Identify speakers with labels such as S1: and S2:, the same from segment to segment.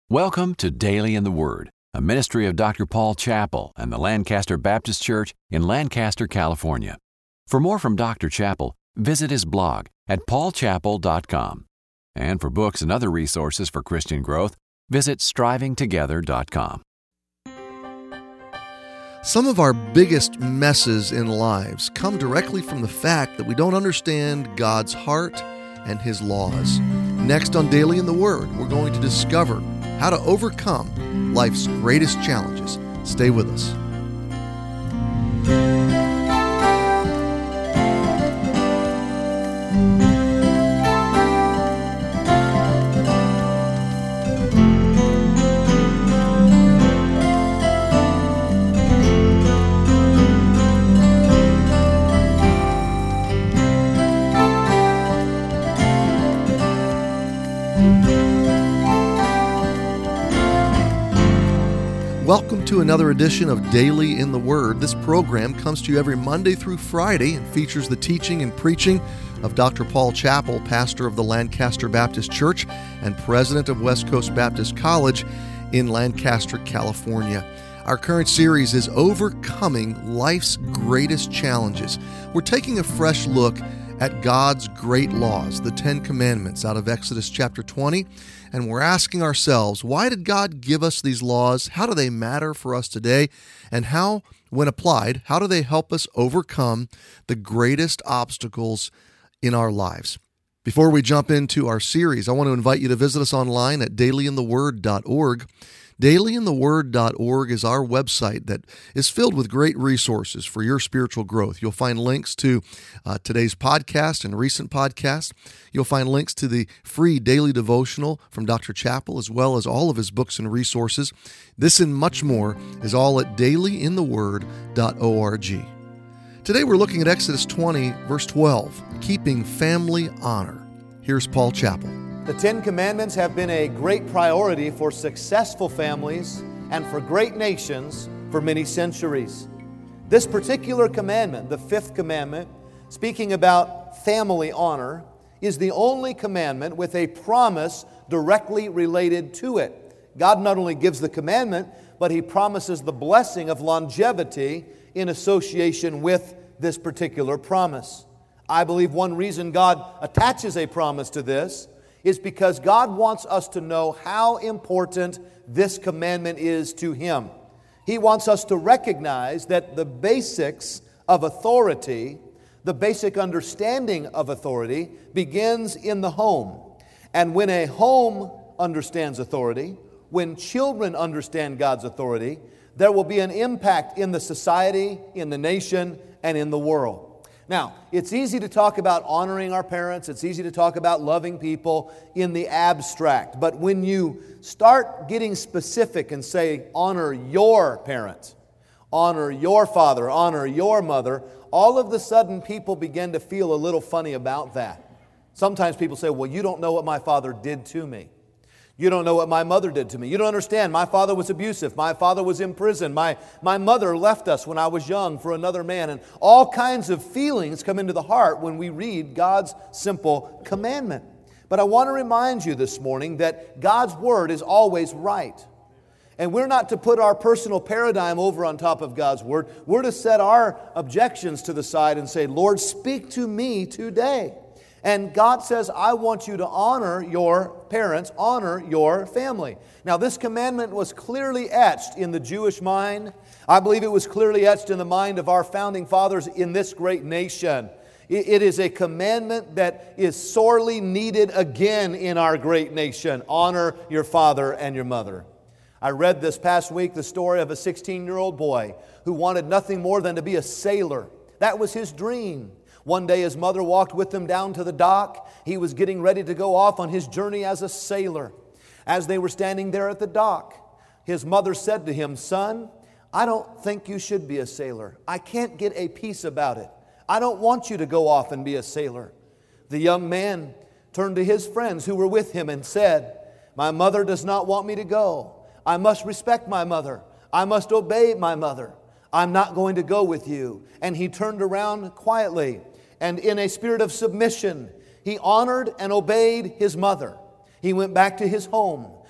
S1: Welcome to Daily in the Word, a ministry of Dr. Paul Chappell and the Lancaster Baptist Church in Lancaster, California. For more from Dr. Chappell, visit his blog at paulchappell.com. And for books and other resources for Christian growth, visit strivingtogether.com.
S2: Some of our biggest messes in lives come directly from the fact that we don't understand God's heart and His laws. Next on Daily in the Word, we're going to discover how to overcome life's greatest challenges. Stay with us. Welcome to another edition of Daily in the Word. This program comes to you every Monday through Friday and features the teaching and preaching of Dr. Paul Chappell, pastor of the Lancaster Baptist Church and president of West Coast Baptist College in Lancaster, California. Our current series is Overcoming Life's Greatest Challenges. We're taking a fresh look at God's great laws, the Ten Commandments out of Exodus chapter 20, and we're asking ourselves, why did God give us these laws? How do they matter for us today? And how, when applied, how do they help us overcome the greatest obstacles in our lives? Before we jump into our series, I want to invite you to visit us online at dailyintheword.org. Dailyintheword.org is our website that is filled with great resources for your spiritual growth. You'll find links to today's podcast and recent podcasts. You'll find links to the free daily devotional from Dr. Chappell, as well as all of his books and resources. This and much more is all at dailyintheword.org. Today we're looking at Exodus 20, verse 12, keeping family honor. Here's Paul Chappell.
S3: The Ten Commandments have been a great priority for successful families and for great nations for many centuries. This particular commandment, the fifth commandment, speaking about family honor, is the only commandment with a promise directly related to it. God not only gives the commandment, but He promises the blessing of longevity in association with this particular promise. I believe one reason God attaches a promise to this is because God wants us to know how important this commandment is to Him. He wants us to recognize that the basics of authority, the basic understanding of authority, begins in the home. And when a home understands authority, when children understand God's authority, there will be an impact in the society, in the nation, and in the world. Now, it's easy to talk about honoring our parents. It's easy to talk about loving people in the abstract. But when you start getting specific and say, honor your parent, honor your father, honor your mother, all of a sudden people begin to feel a little funny about that. Sometimes people say, well, you don't know what my father did to me. You don't know what my mother did to me. You don't understand. My father was abusive. My father was in prison. My mother left us when I was young for another man. And all kinds of feelings come into the heart when we read God's simple commandment. But I want to remind you this morning that God's Word is always right. And we're not to put our personal paradigm over on top of God's Word. We're to set our objections to the side and say, Lord, speak to me today. And God says, I want you to honor your parents, honor your family. Now, this commandment was clearly etched in the Jewish mind. I believe it was clearly etched in the mind of our founding fathers in this great nation. It is a commandment that is sorely needed again in our great nation. Honor your father and your mother. I read this past week the story of a 16-year-old boy who wanted nothing more than to be a sailor. That was his dream. One day his mother walked with him down to the dock. He was getting ready to go off on his journey as a sailor. As they were standing there at the dock, his mother said to him, son, I don't think you should be a sailor. I can't get a peace about it. I don't want you to go off and be a sailor. The young man turned to his friends who were with him and said, my mother does not want me to go. I must respect my mother. I must obey my mother. I'm not going to go with you. And he turned around quietly, and in a spirit of submission, he honored and obeyed his mother. He went back to his home.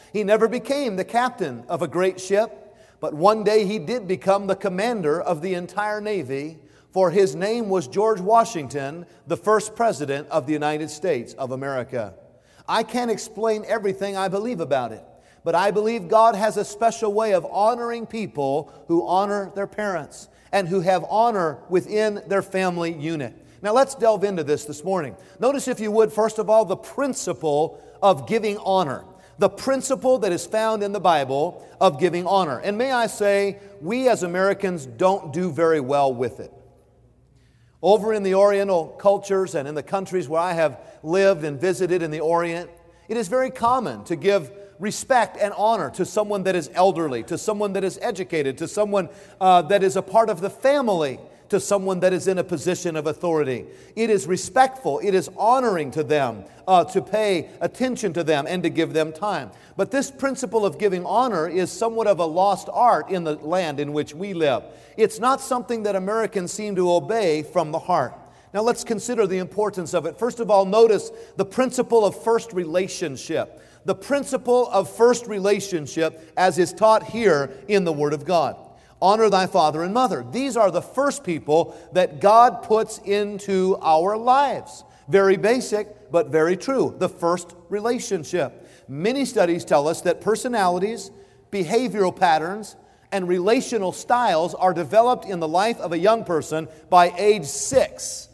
S3: He never became the captain of a great ship, but one day he did become the commander of the entire Navy, for his name was George Washington, the first president of the United States of America. I can't explain everything I believe about it, but I believe God has a special way of honoring people who honor their parents and who have honor within their family unit. Now let's delve into this morning. Notice, if you would, first of all, the principle of giving honor. The principle that is found in the Bible of giving honor. And may I say, we as Americans don't do very well with it. Over in the Oriental cultures and in the countries where I have lived and visited in the Orient, it is very common to give respect and honor to someone that is elderly, to someone that is educated, to someone that is a part of the family, to someone that is in a position of authority. It is respectful, it is honoring to them, to pay attention to them and to give them time. But this principle of giving honor is somewhat of a lost art in the land in which we live. It's not something that Americans seem to obey from the heart. Now let's consider the importance of it. First of all, notice the principle of first relationship. The principle of first relationship as is taught here in the Word of God. Honor thy father and mother. These are the first people that God puts into our lives. Very basic, but very true. The first relationship. Many studies tell us that personalities, behavioral patterns, and relational styles are developed in the life of a young person by age 6.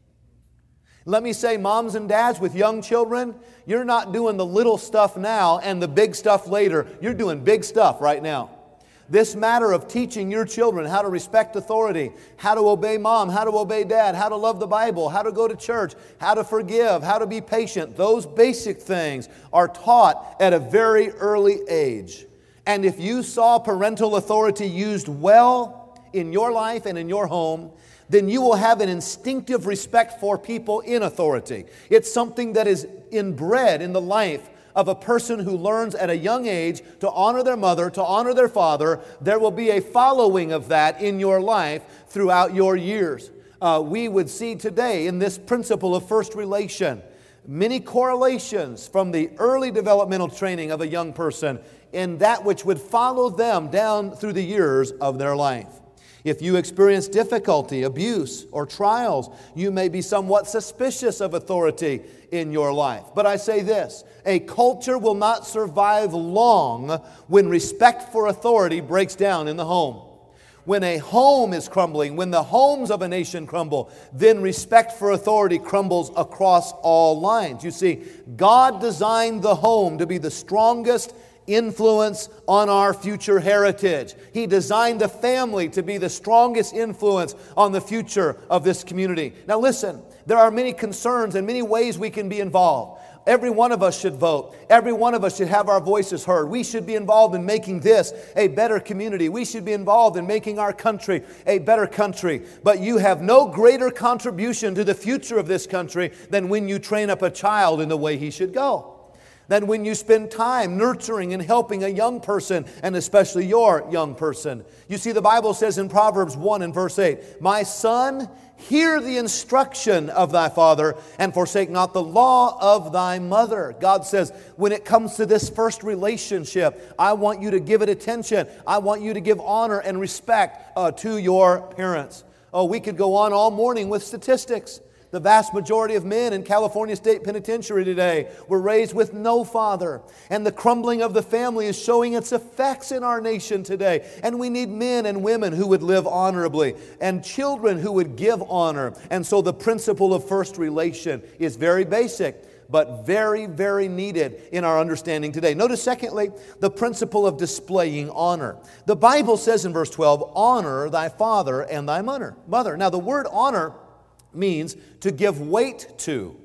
S3: Let me say, moms and dads with young children, you're not doing the little stuff now and the big stuff later. You're doing big stuff right now. This matter of teaching your children how to respect authority, how to obey mom, how to obey dad, how to love the Bible, how to go to church, how to forgive, how to be patient, those basic things are taught at a very early age. And if you saw parental authority used well in your life and in your home, then you will have an instinctive respect for people in authority. It's something that is inbred in the life of a person who learns at a young age to honor their mother, to honor their father. There will be a following of that in your life throughout your years. We would see today in this principle of first relation many correlations from the early developmental training of a young person in that which would follow them down through the years of their life. If you experience difficulty, abuse, or trials, you may be somewhat suspicious of authority in your life. But I say this, a culture will not survive long when respect for authority breaks down in the home. When a home is crumbling, when the homes of a nation crumble, then respect for authority crumbles across all lines. You see, God designed the home to be the strongest influence on our future heritage. He designed the family to be the strongest influence on the future of this community. Now listen, there are many concerns and many ways we can be involved. Every one of us should vote. Every one of us should have our voices heard. We should be involved in making this a better community. We should be involved in making our country a better country. But you have no greater contribution to the future of this country than when you train up a child in the way he should go. Than when you spend time nurturing and helping a young person, and especially your young person. You see, the Bible says in Proverbs 1 and verse 8, "My son, hear the instruction of thy father, and forsake not the law of thy mother." God says, when it comes to this first relationship, I want you to give it attention. I want you to give honor and respect to your parents. Oh, we could go on all morning with statistics. The vast majority of men in California State Penitentiary today were raised with no father. And the crumbling of the family is showing its effects in our nation today. And we need men and women who would live honorably and children who would give honor. And so the principle of first relation is very basic, but very, very needed in our understanding today. Notice, secondly, the principle of displaying honor. The Bible says in verse 12, "Honor thy father and thy mother." Now, the word honor means to give weight to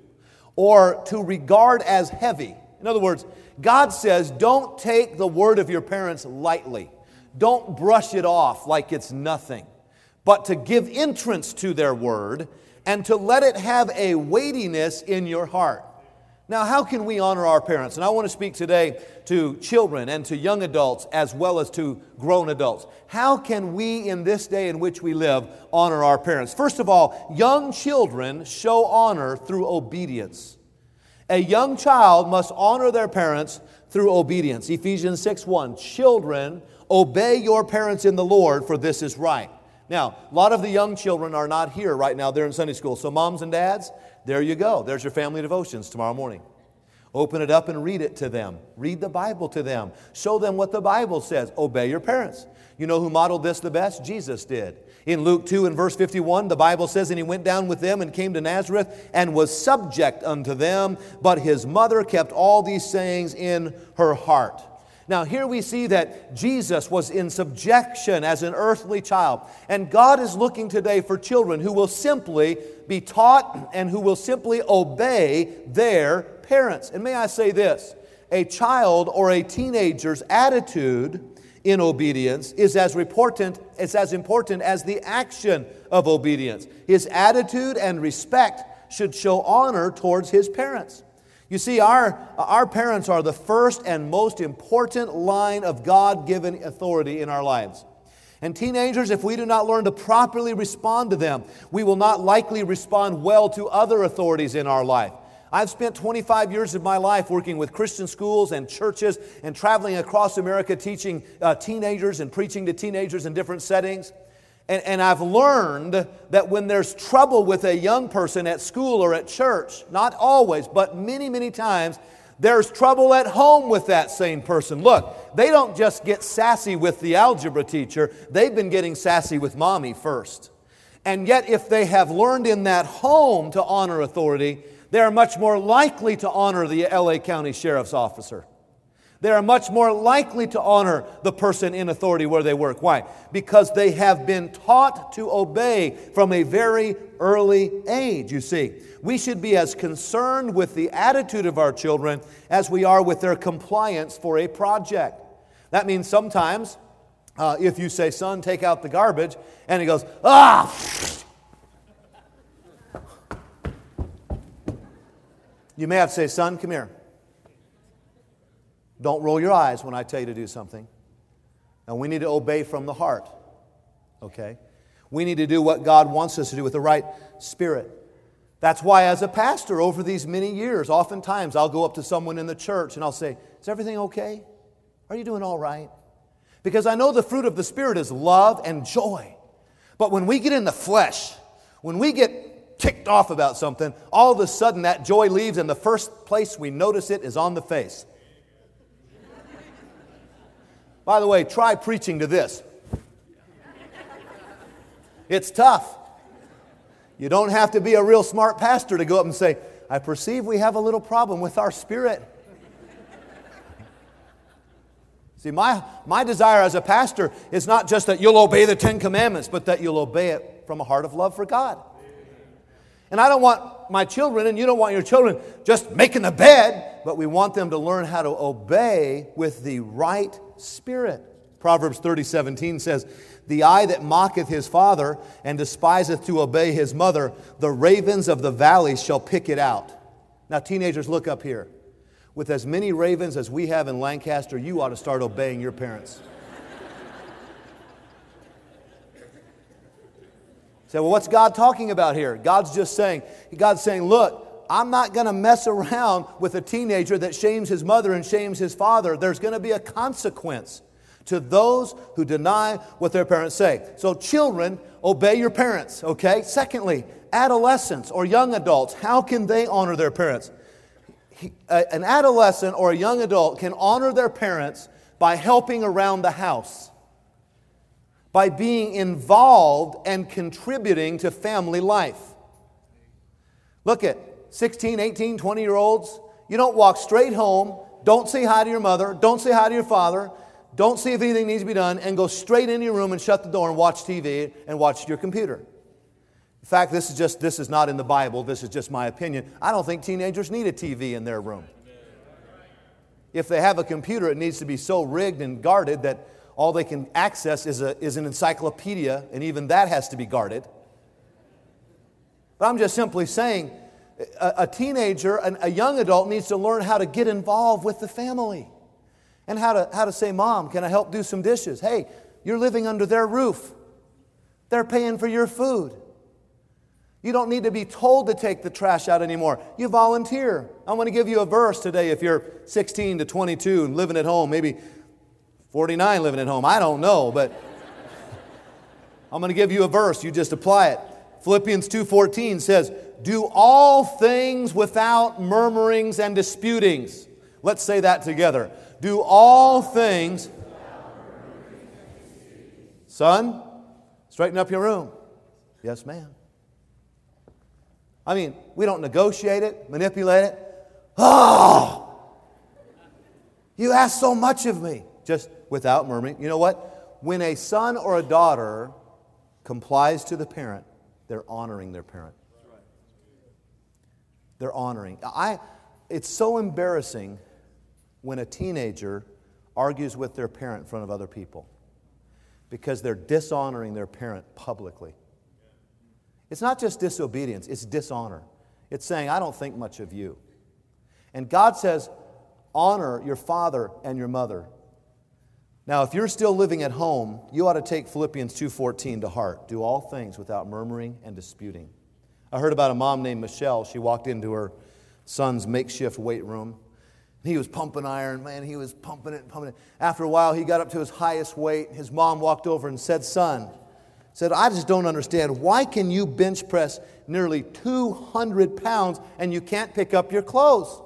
S3: or to regard as heavy. In other words, God says don't take the word of your parents lightly. Don't brush it off like it's nothing, but to give entrance to their word and to let it have a weightiness in your heart. Now, how can we honor our parents? And I want to speak today to children and to young adults as well as to grown adults. How can we, in this day in which we live, honor our parents? First of all, young children show honor through obedience. A young child must honor their parents through obedience. Ephesians 6:1, children, obey your parents in the Lord, for this is right. Now, a lot of the young children are not here right now. They're in Sunday school. So moms and dads, there you go. There's your family devotions tomorrow morning. Open it up and read it to them. Read the Bible to them. Show them what the Bible says. Obey your parents. You know who modeled this the best? Jesus did. In Luke 2 and verse 51, the Bible says, and he went down with them and came to Nazareth and was subject unto them, but his mother kept all these sayings in her heart. Now here we see that Jesus was in subjection as an earthly child. And God is looking today for children who will simply be taught and who will simply obey their parents. And may I say this, a child or a teenager's attitude in obedience is as important as the action of obedience. His attitude and respect should show honor towards his parents. You see, our parents are the first and most important line of God-given authority in our lives. And teenagers, if we do not learn to properly respond to them, we will not likely respond well to other authorities in our life. I've spent 25 years of my life working with Christian schools and churches and traveling across America teaching teenagers and preaching to teenagers in different settings. And I've learned that when there's trouble with a young person at school or at church, not always, but many, many times, there's trouble at home with that same person. Look, they don't just get sassy with the algebra teacher. They've been getting sassy with mommy first. And yet, if they have learned in that home to honor authority, they are much more likely to honor the LA County Sheriff's officer. They are much more likely to honor the person in authority where they work. Why? Because they have been taught to obey from a very early age, you see. We should be as concerned with the attitude of our children as we are with their compliance for a project. That means sometimes, if you say, son, take out the garbage, and he goes, ah! You may have to say, son, come here. Don't roll your eyes when I tell you to do something. And we need to obey from the heart. Okay? We need to do what God wants us to do with the right spirit. That's why as a pastor over these many years, oftentimes I'll go up to someone in the church and I'll say, is everything okay? Are you doing all right? Because I know the fruit of the Spirit is love and joy. But when we get in the flesh, when we get ticked off about something, all of a sudden that joy leaves and the first place we notice it is on the face. By the way, try preaching to this. It's tough. You don't have to be a real smart pastor to go up and say, I perceive we have a little problem with our spirit. See, my desire as a pastor is not just that you'll obey the 10 Commandments, but that you'll obey it from a heart of love for God. And I don't want my children, and you don't want your children, just making the bed, but we want them to learn how to obey with the right spirit. Proverbs 30:17 says, the eye that mocketh his father and despiseth to obey his mother, the ravens of the valleys shall pick it out. Now, teenagers, look up here. With as many ravens as we have in Lancaster, you ought to start obeying your parents. Say, well, what's God talking about here? God's saying, look, I'm not going to mess around with a teenager that shames his mother and shames his father. There's going to be a consequence to those who deny what their parents say. So children, obey your parents, okay? Secondly, adolescents or young adults, how can they honor their parents? An adolescent or a young adult can honor their parents by helping around the house, by being involved and contributing to family life. Look at 16, 18, 20-year-olds. You don't walk straight home, don't say hi to your mother, don't say hi to your father, don't see if anything needs to be done, and go straight into your room and shut the door and watch TV and watch your computer. In fact, this is not in the Bible, this is just my opinion. I don't think teenagers need a TV in their room. If they have a computer, it needs to be so rigged and guarded that all they can access is an encyclopedia, and even that has to be guarded. But I'm just simply saying, a teenager, a young adult needs to learn how to get involved with the family. And how to say, Mom, can I help do some dishes? Hey, you're living under their roof. They're paying for your food. You don't need to be told to take the trash out anymore. You volunteer. I want to give you a verse today if you're 16 to 22 and living at home, maybe 49 living at home. I don't know, but I'm going to give you a verse. You just apply it. Philippians 2:14 says, "Do all things without murmurings and disputings." Let's say that together. Do all things. Son, straighten up your room. Yes, ma'am. I mean, we don't negotiate it, manipulate it. Oh, you ask so much of me. Just without murmuring. You know what? When a son or a daughter complies to the parent, they're honoring their parent. They're honoring. It's so embarrassing when a teenager argues with their parent in front of other people because they're dishonoring their parent publicly. It's not just disobedience, it's dishonor. It's saying, I don't think much of you. And God says, honor your father and your mother. Now, if you're still living at home, you ought to take Philippians 2:14 to heart. Do all things without murmuring and disputing. I heard about a mom named Michelle. She walked into her son's makeshift weight room. He was pumping iron. Man, he was pumping it and pumping it. After a while, he got up to his highest weight. His mom walked over and said, "Son," said, "I just don't understand. Why can you bench press nearly 200 pounds and you can't pick up your clothes?"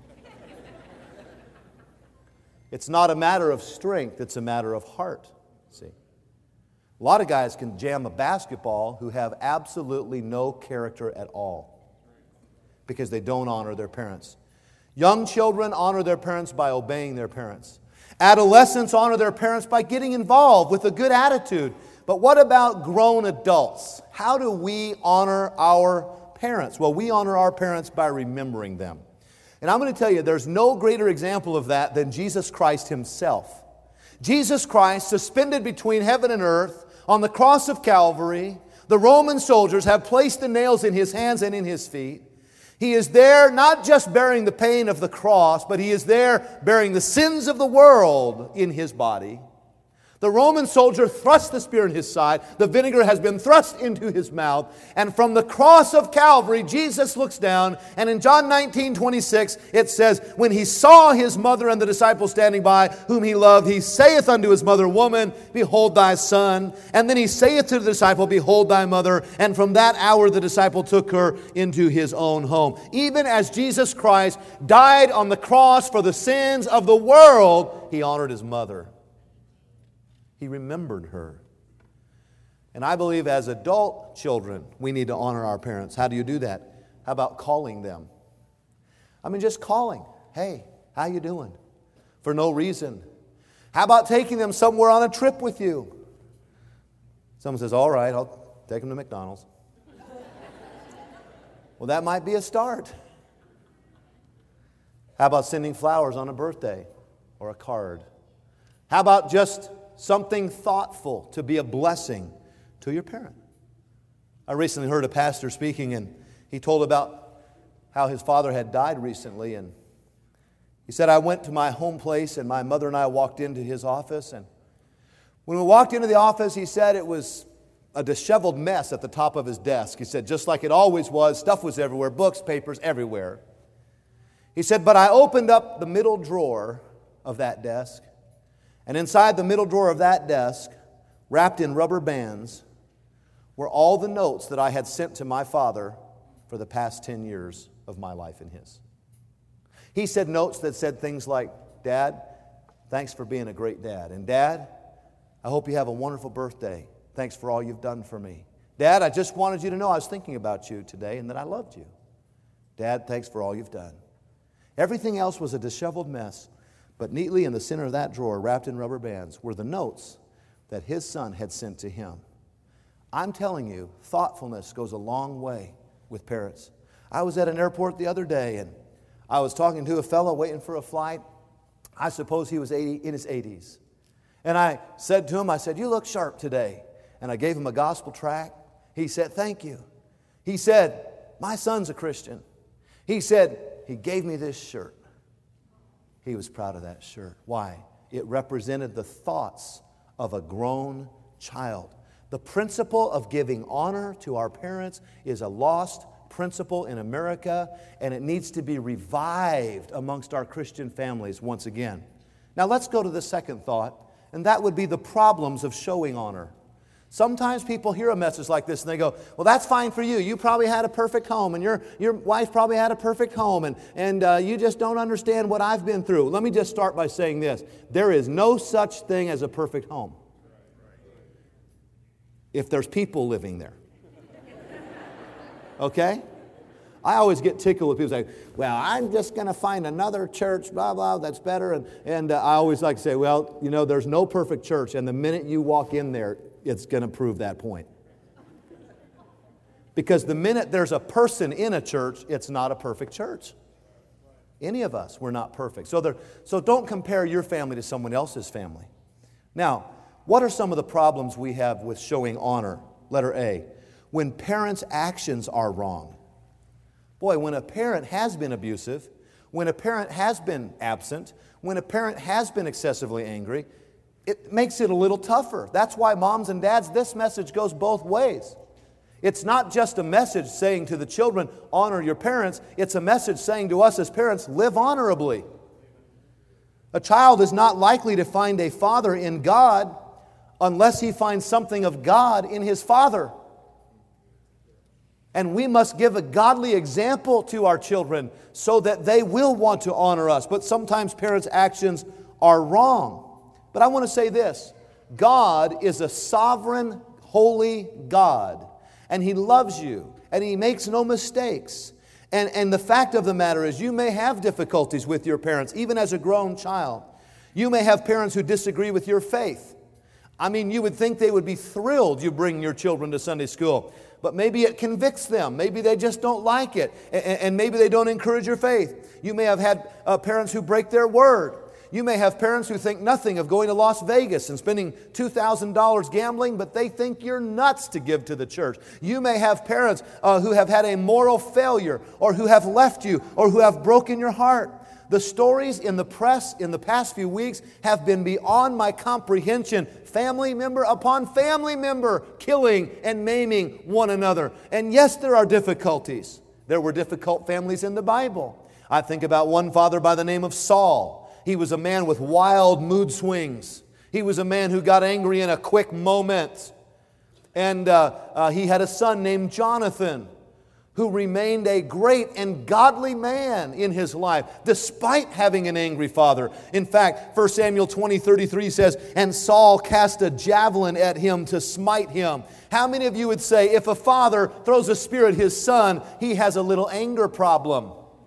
S3: It's not a matter of strength, it's a matter of heart. See, a lot of guys can jam a basketball who have absolutely no character at all because they don't honor their parents. Young children honor their parents by obeying their parents. Adolescents honor their parents by getting involved with a good attitude. But what about grown adults? How do we honor our parents? Well, we honor our parents by remembering them. And I'm going to tell you, there's no greater example of that than Jesus Christ Himself. Jesus Christ, suspended between heaven and earth on the cross of Calvary, the Roman soldiers have placed the nails in His hands and in His feet. He is there not just bearing the pain of the cross, but He is there bearing the sins of the world in His body. The Roman soldier thrust the spear in His side. The vinegar has been thrust into His mouth. And from the cross of Calvary, Jesus looks down. And in John 19:26, it says, when He saw His mother and the disciples standing by, whom He loved, He saith unto His mother, Woman, behold thy son. And then He saith to the disciple, Behold thy mother. And from that hour the disciple took her into his own home. Even as Jesus Christ died on the cross for the sins of the world, He honored His mother. He remembered her. And I believe as adult children, we need to honor our parents. How do you do that? How about calling them? I mean, just calling. Hey, how you doing? For no reason. How about taking them somewhere on a trip with you? Someone says, all right, I'll take them to McDonald's. Well, that might be a start. How about sending flowers on a birthday or a card? How about just something thoughtful to be a blessing to your parent? I recently heard a pastor speaking, and he told about how his father had died recently. And he said, I went to my home place, and my mother and I walked into his office. And when we walked into the office, he said it was a disheveled mess at the top of his desk. He said, just like it always was, stuff was everywhere, books, papers, everywhere. He said, but I opened up the middle drawer of that desk, and inside the middle drawer of that desk, wrapped in rubber bands, were all the notes that I had sent to my father for the past 10 years of my life and his. He said notes that said things like, Dad, thanks for being a great dad. And Dad, I hope you have a wonderful birthday. Thanks for all you've done for me. Dad, I just wanted you to know I was thinking about you today and that I loved you. Dad, thanks for all you've done. Everything else was a disheveled mess. But neatly in the center of that drawer, wrapped in rubber bands, were the notes that his son had sent to him. I'm telling you, thoughtfulness goes a long way with parents. I was at an airport the other day, and I was talking to a fellow waiting for a flight. I suppose he was in his 80s. And I said to him, I said, you look sharp today. And I gave him a gospel tract. He said, thank you. He said, my son's a Christian. He said, he gave me this shirt. He was proud of that shirt. Why? It represented the thoughts of a grown child. The principle of giving honor to our parents is a lost principle in America, and it needs to be revived amongst our Christian families once again. Now let's go to the second thought, and that would be the problems of showing honor. Sometimes people hear a message like this and they go, well, that's fine for you. You probably had a perfect home, and your wife probably had a perfect home, and you just don't understand what I've been through. Let me just start by saying this. There is no such thing as a perfect home if there's people living there. Okay? I always get tickled when people say, well, I'm just going to find another church, blah, blah, that's better. And I always like to say, well, you know, there's no perfect church, and the minute you walk in there, it's going to prove that point. Because the minute there's a person in a church, it's not a perfect church. Any of us, we're not perfect. So don't compare your family to someone else's family. Now, what are some of the problems we have with showing honor? Letter A, when parents' actions are wrong. Boy, when a parent has been abusive, when a parent has been absent, when a parent has been excessively angry, it makes it a little tougher. That's why, moms and dads, this message goes both ways. It's not just a message saying to the children, honor your parents. It's a message saying to us as parents, live honorably. A child is not likely to find a father in God unless he finds something of God in his father. And we must give a godly example to our children so that they will want to honor us. But sometimes parents' actions are wrong. But I want to say this. God is a sovereign, holy God. And He loves you. And He makes no mistakes. And the fact of the matter is, you may have difficulties with your parents, even as a grown child. You may have parents who disagree with your faith. I mean, you would think they would be thrilled you bring your children to Sunday school. But maybe it convicts them. Maybe they just don't like it. And maybe they don't encourage your faith. You may have had parents who break their word. You may have parents who think nothing of going to Las Vegas and spending $2,000 gambling, but they think you're nuts to give to the church. You may have parents who have had a moral failure, or who have left you, or who have broken your heart. The stories in the press in the past few weeks have been beyond my comprehension. Family member upon family member killing and maiming one another. And yes, there are difficulties. There were difficult families in the Bible. I think about one father by the name of Saul. He was a man with wild mood swings. He was a man who got angry in a quick moment. And he had a son named Jonathan, who remained a great and godly man in his life, despite having an angry father. In fact, 1 Samuel 20:33 says, and Saul cast a javelin at him to smite him. How many of you would say, if a father throws a spear at his son, he has a little anger problem?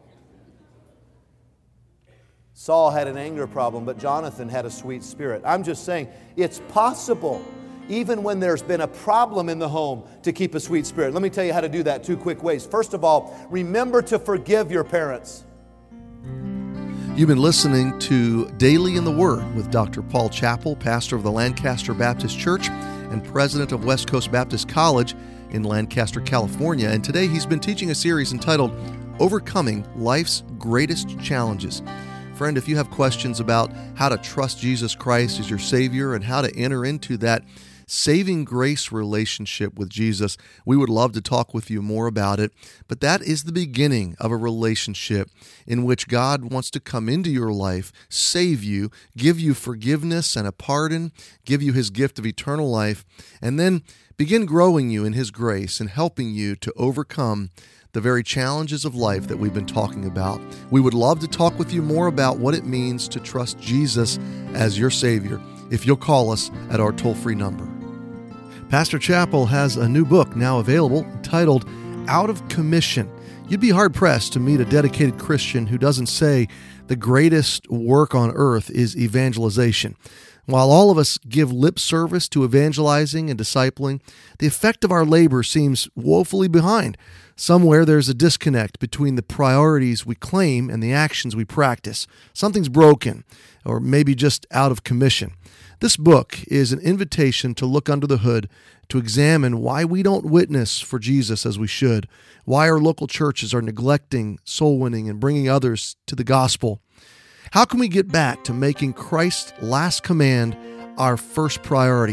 S3: Saul had an anger problem, but Jonathan had a sweet spirit. I'm just saying, it's possible, even when there's been a problem in the home, to keep a sweet spirit. Let me tell you how to do that 2 quick ways. First of all, remember to forgive your parents.
S2: You've been listening to Daily in the Word with Dr. Paul Chappell, pastor of the Lancaster Baptist Church and president of West Coast Baptist College in Lancaster, California. And today he's been teaching a series entitled Overcoming Life's Greatest Challenges. Friend, if you have questions about how to trust Jesus Christ as your Savior and how to enter into that saving grace relationship with Jesus, we would love to talk with you more about it. But that is the beginning of a relationship in which God wants to come into your life, save you, give you forgiveness and a pardon, give you His gift of eternal life, and then begin growing you in His grace and helping you to overcome the very challenges of life that we've been talking about. We would love to talk with you more about what it means to trust Jesus as your Savior if you'll call us at our toll-free number. Pastor Chappell has a new book now available entitled Out of Commission. You'd be hard-pressed to meet a dedicated Christian who doesn't say the greatest work on earth is evangelization. While all of us give lip service to evangelizing and discipling, the effect of our labor seems woefully behind. Somewhere there's a disconnect between the priorities we claim and the actions we practice. Something's broken, or maybe just out of commission. This book is an invitation to look under the hood, to examine why we don't witness for Jesus as we should, why our local churches are neglecting soul winning and bringing others to the gospel. How can we get back to making Christ's last command our first priority?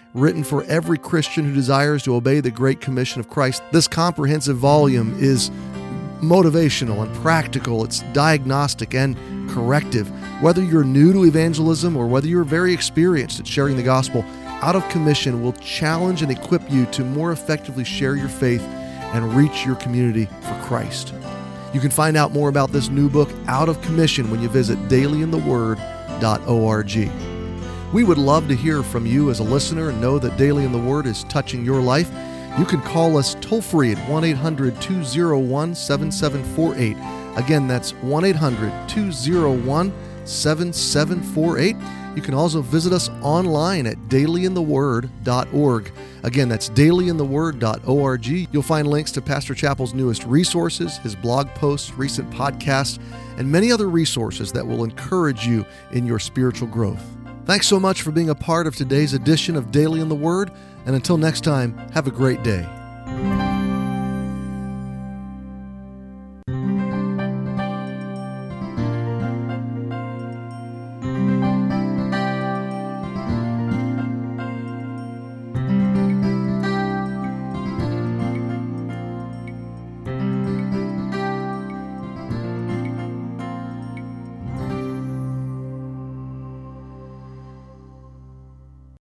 S2: written for every Christian who desires to obey the Great Commission of Christ. This comprehensive volume is motivational and practical. It's diagnostic and corrective. Whether you're new to evangelism or whether you're very experienced at sharing the gospel, Out of Commission will challenge and equip you to more effectively share your faith and reach your community for Christ. You can find out more about this new book, Out of Commission, when you visit dailyintheword.org. We would love to hear from you as a listener and know that Daily in the Word is touching your life. You can call us toll-free at 1-800-201-7748. Again, that's 1-800-201-7748. You can also visit us online at dailyintheword.org. Again, that's dailyintheword.org. You'll find links to Pastor Chappell's newest resources, his blog posts, recent podcasts, and many other resources that will encourage you in your spiritual growth. Thanks so much for being a part of today's edition of Daily in the Word, and until next time, have a great day.